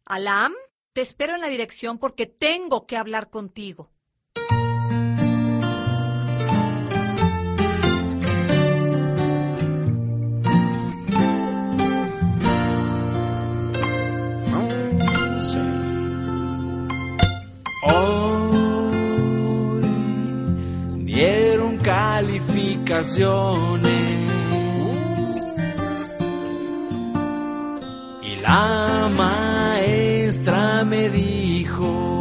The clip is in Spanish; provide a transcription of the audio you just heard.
Alam, te espero en la dirección porque tengo que hablar contigo. Hoy dieron calificaciones y la maestra me dijo: